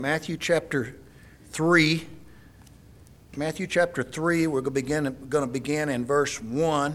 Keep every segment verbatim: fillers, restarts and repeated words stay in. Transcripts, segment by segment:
Matthew chapter three. Matthew chapter three, we're going to begin, going to begin in verse one.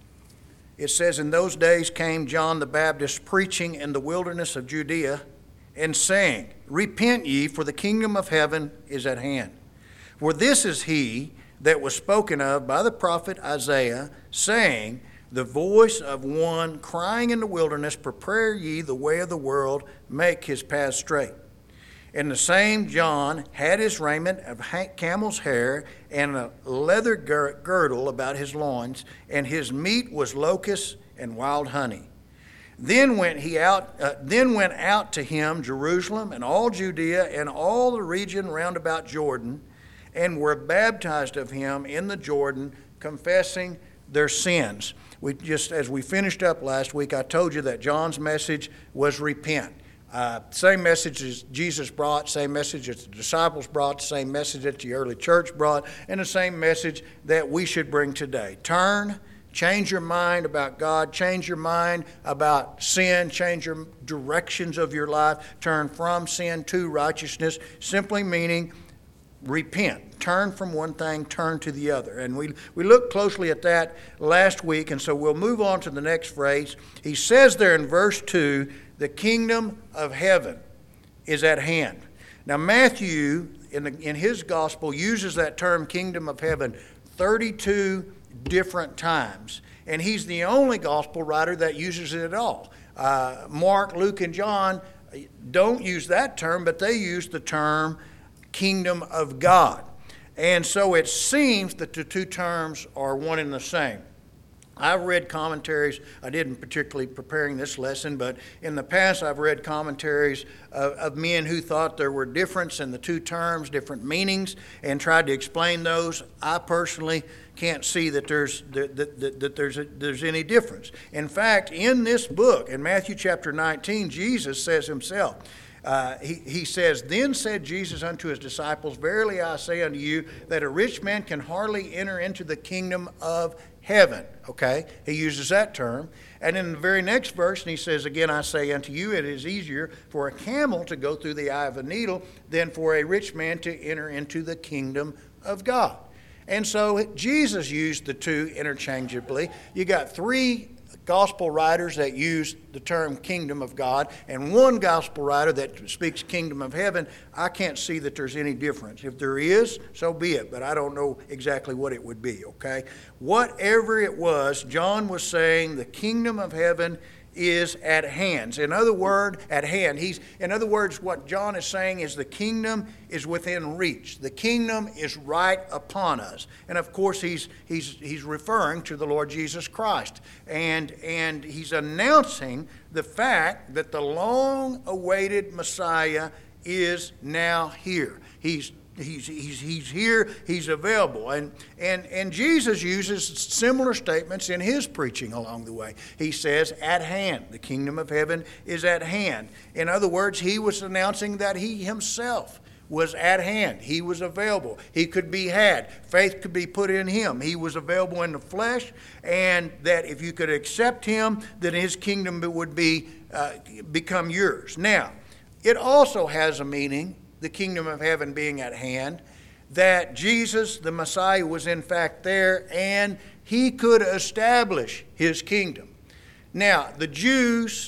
It says, "In those days came John the Baptist preaching in the wilderness of Judea and saying, Repent ye, for the kingdom of heaven is at hand. For this is he that was spoken of by the prophet Isaiah, saying, The voice of one crying in the wilderness, Prepare ye the way of the world, make his path straight. And the same John had his raiment of camel's hair and a leather girdle about his loins, and his meat was locusts and wild honey. Then went he out. Uh, then went out to him Jerusalem and all Judea and all the region round about Jordan, and were baptized of him in the Jordan, confessing their sins." We just as we finished up last week, I told you that John's message was repent. Uh, same message as Jesus brought, same message that the disciples brought, same message that the early church brought, and the same message that we should bring today. Turn, change your mind about God, change your mind about sin, change your directions of your life, turn from sin to righteousness, simply meaning repent. Turn from one thing, turn to the other. And we, we looked closely at that last week, and so we'll move on to the next phrase. He says there in verse two, the kingdom of heaven is at hand. Now Matthew, in, the, in his gospel, uses that term kingdom of heaven thirty-two different times. And he's the only gospel writer that uses it at all. Uh, Mark, Luke, and John don't use that term, but they use the term kingdom of God. And so it seems that the two terms are one and the same. I've read commentaries, I didn't particularly preparing this lesson, but in the past I've read commentaries of, of men who thought there were difference in the two terms, different meanings, and tried to explain those. I personally can't see that there's that, that, that there's a, there's any difference. In fact, in this book, in Matthew chapter nineteen, Jesus says himself, Uh, he, he says, Then said Jesus unto his disciples, Verily I say unto you, that a rich man can hardly enter into the kingdom of heaven. Okay, he uses that term. And in the very next verse, and he says, Again I say unto you, it is easier for a camel to go through the eye of a needle than for a rich man to enter into the kingdom of God. And so Jesus used the two interchangeably. You got three gospel writers that use the term kingdom of God and one gospel writer that speaks kingdom of heaven. I can't see that there's any difference. If there is, so be it, but I don't know exactly what it would be, okay? Whatever it was, John was saying the kingdom of heaven is at hand. In other words, at hand. He's in other words, what John is saying is the kingdom is within reach. The kingdom is right upon us. And of course, he's he's he's referring to the Lord Jesus Christ. And and he's announcing the fact that the long-awaited Messiah is now here. He's He's, he's, he's here, he's available. And, and, and Jesus uses similar statements in his preaching along the way. He says, at hand, the kingdom of heaven is at hand. In other words, he was announcing that he himself was at hand. He was available. He could be had. Faith could be put in him. He was available in the flesh, and that if you could accept him, then his kingdom would be uh, become yours. Now, it also has a meaning, the kingdom of heaven being at hand, that Jesus, the Messiah, was in fact there and he could establish his kingdom. Now, the Jews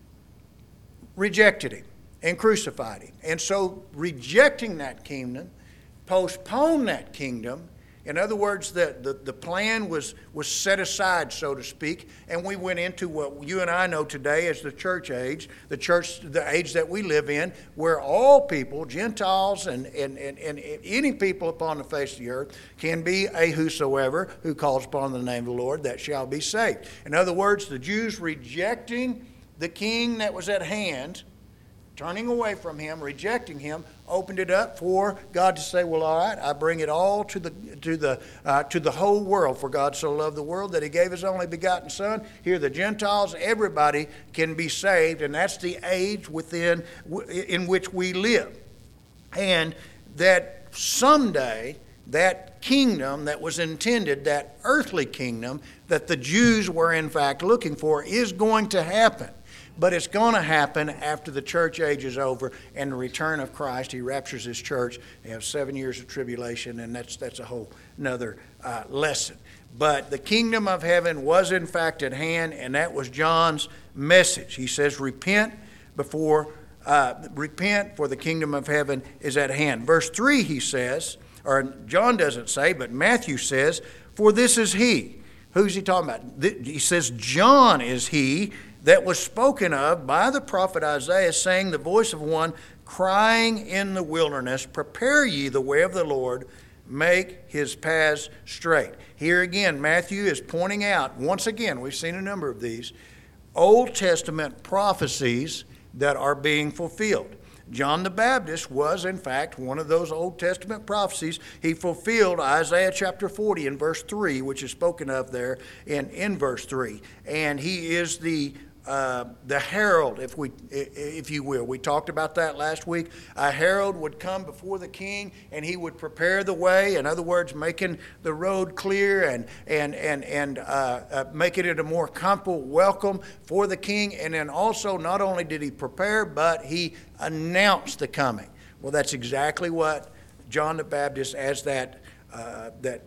rejected him and crucified him. And so rejecting that kingdom, postponed that kingdom. In other words, the, the, the plan was, was set aside, so to speak, and we went into what you and I know today as the church age, the church, the age that we live in, where all people, Gentiles and, and, and, and any people upon the face of the earth, can be a whosoever who calls upon the name of the Lord that shall be saved. In other words, the Jews rejecting the king that was at hand, turning away from him, rejecting him, opened it up for God to say, well, all right, I bring it all to the to the uh, to the whole world. For God so loved the world that he gave his only begotten Son. Here the Gentiles, everybody can be saved, and that's the age within in which we live. And that someday that kingdom that was intended, that earthly kingdom that the Jews were in fact looking for, is going to happen. but it's going to happen after the church age is over and the return of Christ. He raptures his church. They have seven years of tribulation, and that's that's a whole another uh, lesson. But the kingdom of heaven was in fact at hand, and that was John's message. He says, repent before, uh, repent for the kingdom of heaven is at hand. Verse three, he says, or John doesn't say, but Matthew says, for this is he. Who's he talking about? He says, John is he that was spoken of by the prophet Isaiah, saying, the voice of one crying in the wilderness, prepare ye the way of the Lord, make his paths straight. Here again, Matthew is pointing out, once again, we've seen a number of these, Old Testament prophecies that are being fulfilled. John the Baptist was, in fact, one of those Old Testament prophecies. He fulfilled Isaiah chapter forty in verse three, which is spoken of there in, in verse three. And he is the Uh, the herald, if we, if you will. We talked about that last week. A herald would come before the king, and he would prepare the way. In other words, making the road clear and and and and uh, uh, making it a more comfortable welcome for the king. And then also, not only did he prepare, but he announced the coming. Well, that's exactly what John the Baptist, as that uh, that.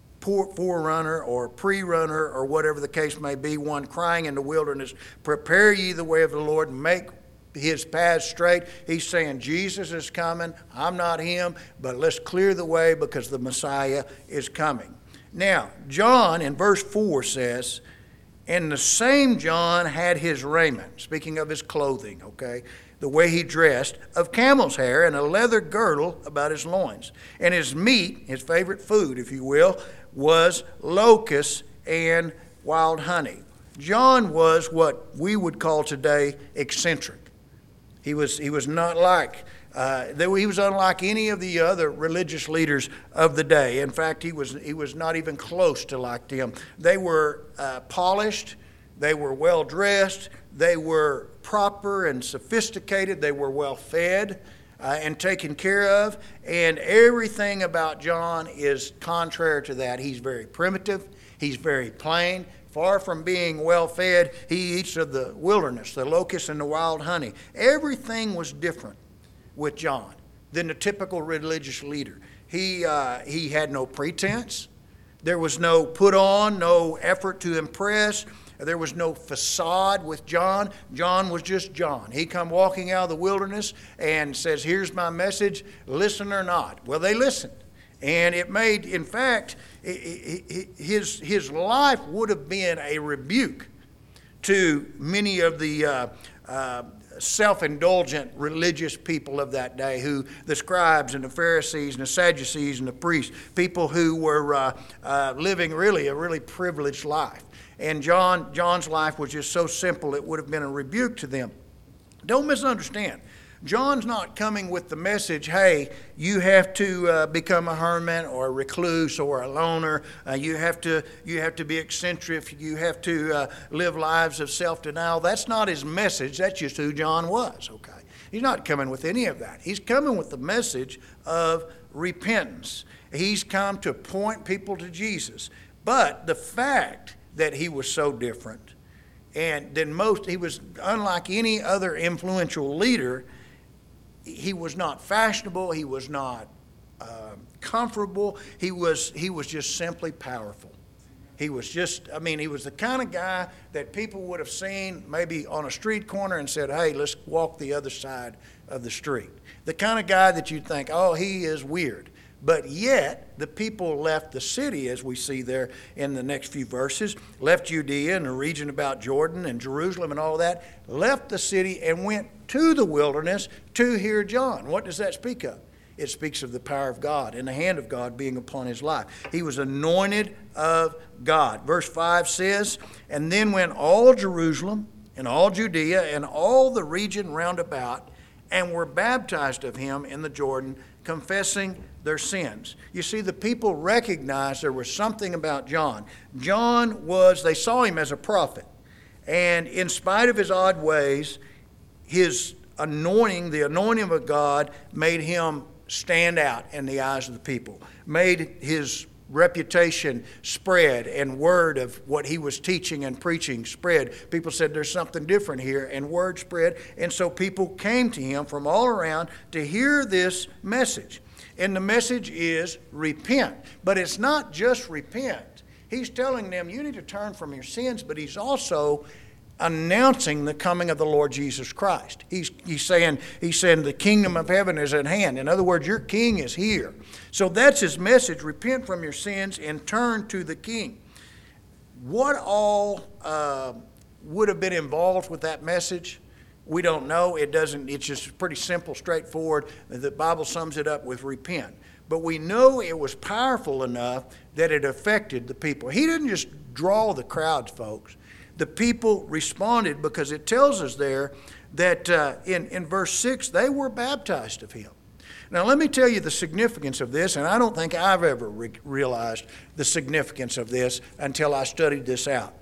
forerunner or pre-runner or whatever the case may be, one crying in the wilderness, prepare ye the way of the Lord, make his path straight. He's saying Jesus is coming. I'm not him, but let's clear the way because the Messiah is coming. Now, John in verse four says, and the same John had his raiment, speaking of his clothing, okay, the way he dressed, of camel's hair and a leather girdle about his loins. And his meat, his favorite food, if you will, was locusts and wild honey. John was what we would call today eccentric. He was he was not like, uh, he was unlike any of the other religious leaders of the day. In fact, he was he was not even close to like them. They were uh, polished, they were well dressed, they were proper and sophisticated, they were well fed. Uh, and taken care of, and everything about John is contrary to that. He's very primitive, he's very plain, far from being well fed. He eats of the wilderness, the locusts and the wild honey. Everything was different with John than the typical religious leader. He, uh, he had no pretense, there was no put on, no effort to impress. There was no facade with John. John was just John. He come walking out of the wilderness and says, here's my message, listen or not. Well, they listened. And it made, in fact, his, his life would have been a rebuke to many of the uh, uh, self-indulgent religious people of that day, who the scribes and the Pharisees and the Sadducees and the priests, people who were uh, uh, living really a really privileged life. And John, John's life was just so simple, it would have been a rebuke to them. Don't misunderstand. John's not coming with the message, hey, you have to uh, become a hermit or a recluse or a loner. Uh, you have to you have to be eccentric. You have to uh, live lives of self-denial. That's not his message. That's just who John was, okay? He's not coming with any of that. He's coming with the message of repentance. He's come to point people to Jesus. But the fact that he was so different, and than most, he was unlike any other influential leader. He was not fashionable. He was not uh, comfortable. He was he was just simply powerful. He was just, I mean, he was the kind of guy that people would have seen maybe on a street corner and said, hey, let's walk the other side of the street. The kind of guy that you'd think, oh, he is weird. But yet, the people left the city, as we see there in the next few verses, left Judea and the region about Jordan and Jerusalem and all that, left the city and went to the wilderness to hear John. What does that speak of? It speaks of the power of God and the hand of God being upon his life. He was anointed of God. Verse five says, and then went all Jerusalem and all Judea and all the region round about, and were baptized of him in the Jordan, confessing their sins. You see, the people recognized there was something about John. John was, they saw him as a prophet. And in spite of his odd ways, his anointing, the anointing of God, made him stand out in the eyes of the people, made his reputation spread and word of what he was teaching and preaching spread. People said there's something different here, and word spread. And so people came to him from all around to hear this message. And the message is repent. But it's not just repent. He's telling them you need to turn from your sins, but he's also announcing the coming of the Lord Jesus Christ. He's, he's saying, he's saying the kingdom of heaven is at hand. In other words, your king is here. So that's his message. Repent from your sins and turn to the king. What all uh, would have been involved with that message? We don't know. It doesn't, it's just pretty simple, straightforward. The Bible sums it up with repent. But we know it was powerful enough that it affected the people. He didn't just draw the crowds, folks. The people responded, because it tells us there that uh, in, in verse six, they were baptized of him. Now, let me tell you the significance of this, and I don't think I've ever re- realized the significance of this until I studied this out.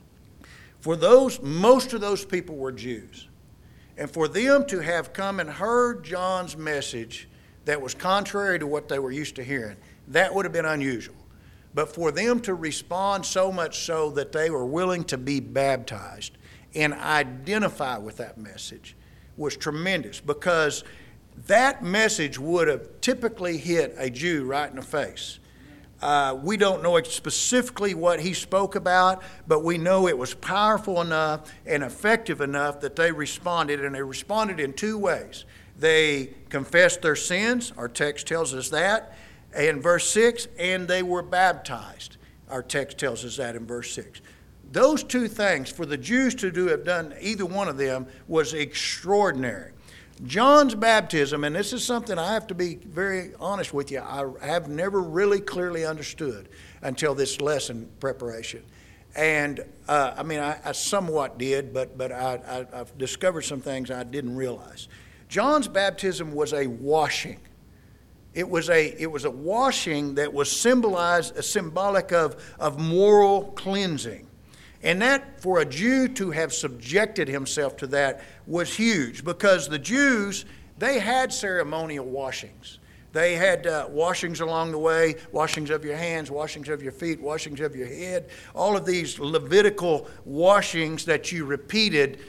For those, most of those people were Jews. And for them to have come and heard John's message that was contrary to what they were used to hearing, that would have been unusual. But for them to respond so much so that they were willing to be baptized and identify with that message was tremendous, because that message would have typically hit a Jew right in the face. Uh, we don't know specifically what he spoke about, but we know it was powerful enough and effective enough that they responded, and they responded in two ways. They confessed their sins, our text tells us that, in verse six, and they were baptized. Our text tells us that in verse six. Those two things, for the Jews to do have done either one of them, was extraordinary. John's baptism, and this is something I have to be very honest with you, I have never really clearly understood until this lesson preparation. And, uh, I mean, I, I somewhat did, but, but I, I, I've discovered some things I didn't realize. John's baptism was a washing. It was a it was a washing that was symbolized, a symbolic of, of moral cleansing. And that, for a Jew to have subjected himself to that, was huge, because the Jews, they had ceremonial washings. They had uh, washings along the way, washings of your hands, washings of your feet, washings of your head, all of these Levitical washings that you repeated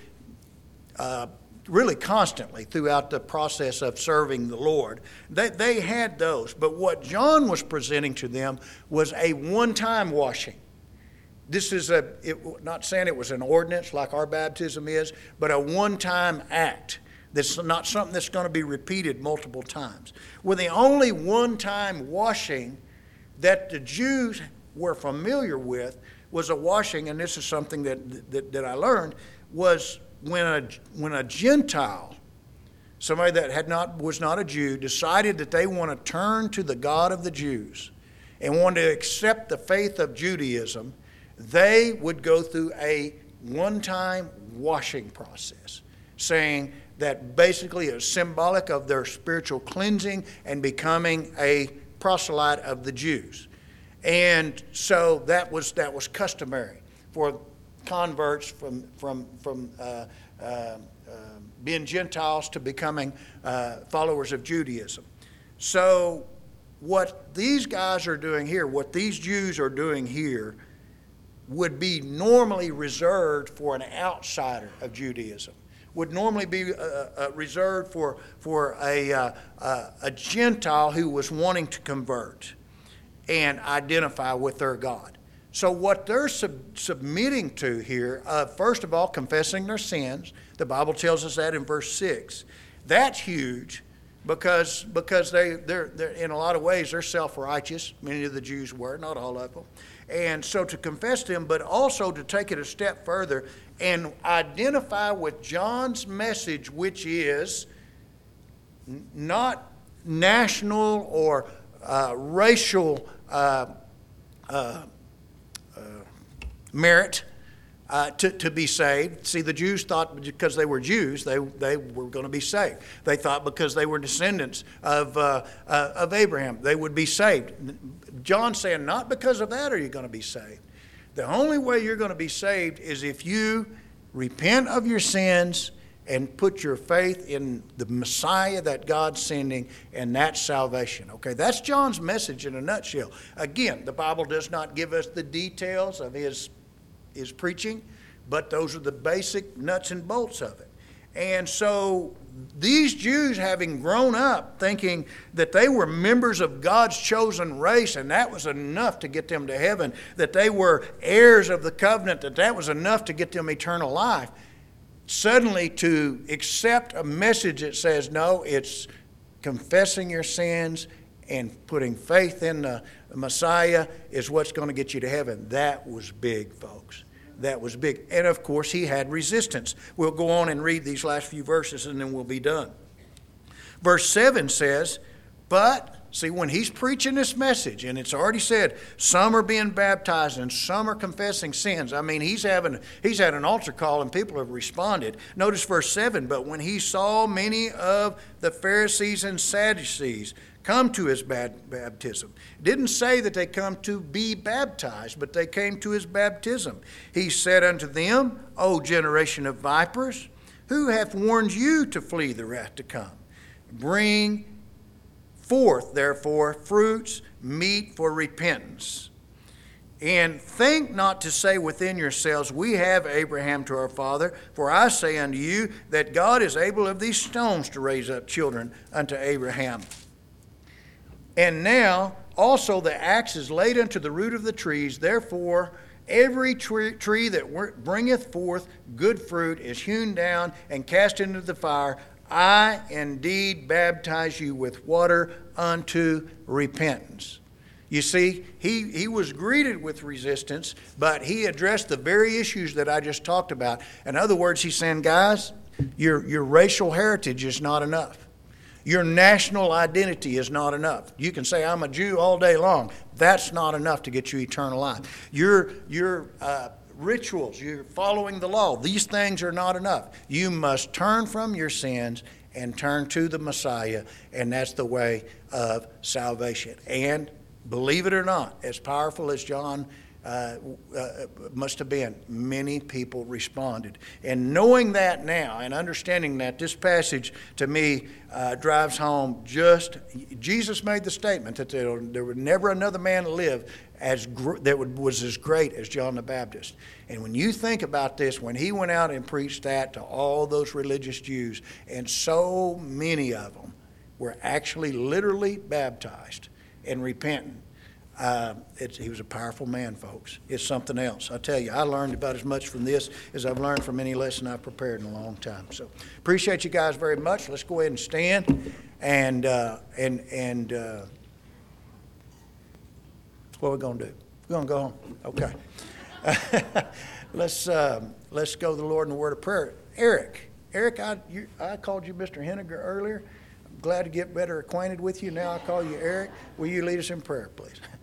uh, really constantly throughout the process of serving the Lord. They, they had those. But what John was presenting to them was a one-time washing. This is a, it, not saying it was an ordinance like our baptism is, but a one-time act. That's not something that's going to be repeated multiple times. Well, the only one-time washing that the Jews were familiar with was a washing, and this is something that, that, that I learned, was when a, when a Gentile, somebody that had not, was not a Jew, decided that they want to turn to the God of the Jews and want to accept the faith of Judaism, they would go through a one-time washing process, saying that basically is symbolic of their spiritual cleansing and becoming a proselyte of the Jews. And so that was that was customary for converts from from from uh, uh, uh, being Gentiles to becoming uh, followers of Judaism. So what these guys are doing here, what these Jews are doing here, would be normally reserved for an outsider of Judaism. Would normally be uh, uh, reserved for for a uh, uh, a Gentile who was wanting to convert and identify with their God. So what they're sub- submitting to here, uh, first of all, confessing their sins. The Bible tells us that in verse six. That's huge because because they they're, they're in a lot of ways they're self-righteous. Many of the Jews were, not all of them. And so to confess them, but also to take it a step further and identify with John's message, which is n- not national or uh, racial uh, uh, uh, merit uh, to, to be saved. See, the Jews thought because they were Jews, they, they were going to be saved. They thought because they were descendants of, uh, uh, of Abraham, they would be saved. John's saying, not because of that are you going to be saved. The only way you're going to be saved is if you repent of your sins and put your faith in the Messiah that God's sending, and that's salvation. Okay, that's John's message in a nutshell. Again, the Bible does not give us the details of his, his preaching, but those are the basic nuts and bolts of it. And so these Jews, having grown up thinking that they were members of God's chosen race and that was enough to get them to heaven, that they were heirs of the covenant, that that was enough to get them eternal life, suddenly to accept a message that says, no, it's confessing your sins and putting faith in the Messiah is what's going to get you to heaven. That was big, folks. That was big. And of course, he had resistance. We'll go on and read these last few verses and then we'll be done. Verse seven says, but, see, when he's preaching this message, and it's already said, some are being baptized and some are confessing sins. I mean, he's having he's had an altar call and people have responded. Notice verse seven, but when he saw many of the Pharisees and Sadducees come to his baptism. It didn't say that they come to be baptized, but they came to his baptism. He said unto them, O generation of vipers, who hath warned you to flee the wrath to come? Bring forth, therefore, fruits meet for repentance. And think not to say within yourselves, we have Abraham to our father. For I say unto you that God is able of these stones to raise up children unto Abraham. And now also the axe is laid unto the root of the trees. Therefore every tree, tree that bringeth forth good fruit is hewn down and cast into the fire. I indeed baptize you with water unto repentance. You see, he, he was greeted with resistance, but he addressed the very issues that I just talked about. In other words, he's saying, guys, your, your racial heritage is not enough. Your national identity is not enough. You can say, I'm a Jew all day long. That's not enough to get you eternal life. Your, your uh, rituals, you're following the law. These things are not enough. You must turn from your sins and turn to the Messiah, and that's the way of salvation. And believe it or not, as powerful as John uh, uh, must have been, many people responded. And knowing that now and understanding that, this passage to me uh, drives home just, Jesus made the statement that there, there would never another man live as gr- that would, was as great as John the Baptist. And when you think about this, when he went out and preached that to all those religious Jews, and so many of them were actually literally baptized and repentant, Uh, it's, he was a powerful man, folks. It's something else. I tell you, I learned about as much from this as I've learned from any lesson I've prepared in a long time. So appreciate you guys very much. Let's go ahead and stand. And uh, and and uh, what are we going to do? We're going to go home. Okay. let's uh, let's go to the Lord in a word of prayer. Eric, Eric, I you, I called you Mister Henniger earlier. I'm glad to get better acquainted with you. Now I call you Eric. Will you lead us in prayer, please?